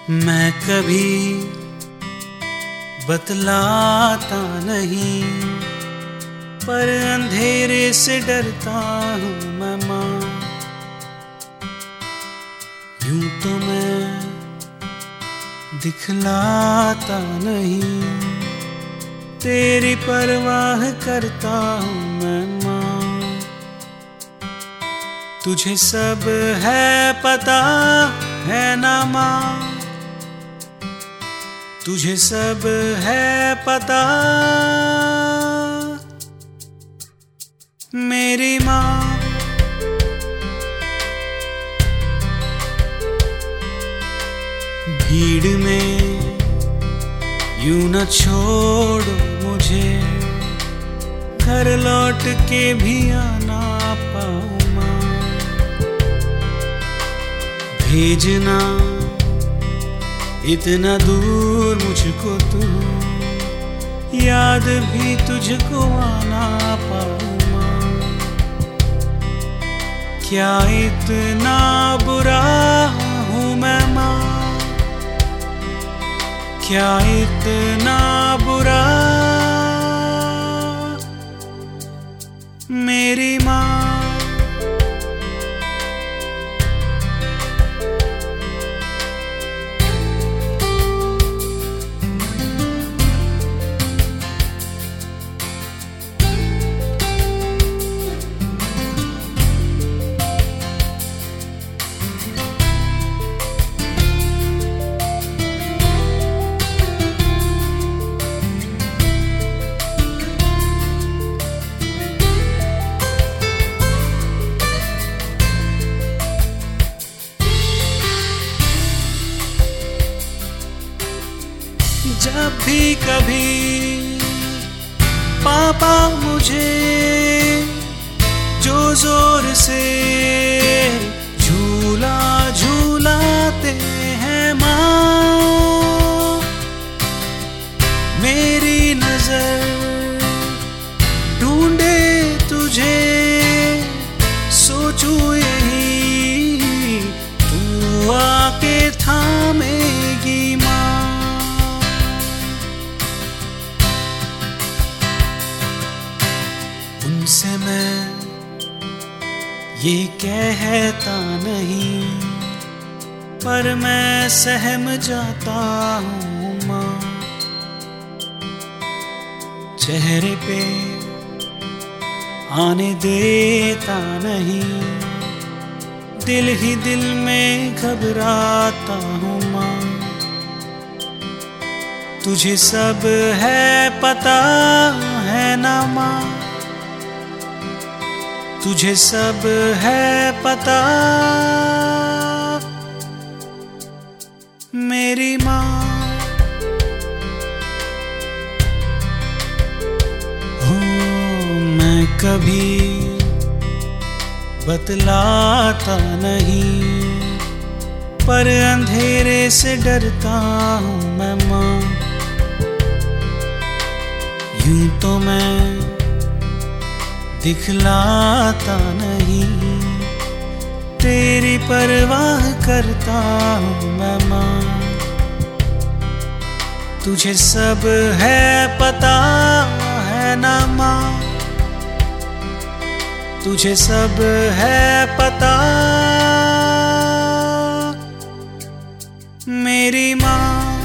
मैं कभी बतलाता नहीं, पर अंधेरे से डरता हूँ मैं माँ। यूं तो मैं दिखलाता नहीं, तेरी परवाह करता हूँ मैं माँ। तुझे सब है पता है ना माँ, तुझे सब है पता मेरी माँ। भीड़ में यूं न छोड़ो मुझे, घर लौट के भी आना पाऊँ माँ। भेजना इतना दूर मुझको तू, याद भी तुझको आना पाऊँ माँ। क्या इतना बुरा हूँ मैं माँ, क्या इतना बुरा मेरी माँ। जब भी कभी पापा मुझे जो जोर से झूला झूलाते हैं माँ, मेरी नजर ढूंढे तुझे, सोचूं यही तू आके थामेगी माँ। उनसे मैं ये कहता नहीं, पर मैं सहम जाता हूँ माँ। चेहरे पे आने देता नहीं, दिल ही दिल में घबराता हूँ माँ। तुझे सब है पता है ना माँ, तुझे सब है पता मेरी माँ। हो मैं कभी बतलाता नहीं, पर अंधेरे से डरता हूँ मैं माँ। यूं तो मैं दिखलाता नहीं, तेरी परवाह करता हूँ मैं माँ। तुझे सब है पता है ना माँ, तुझे सब है पता मेरी माँ।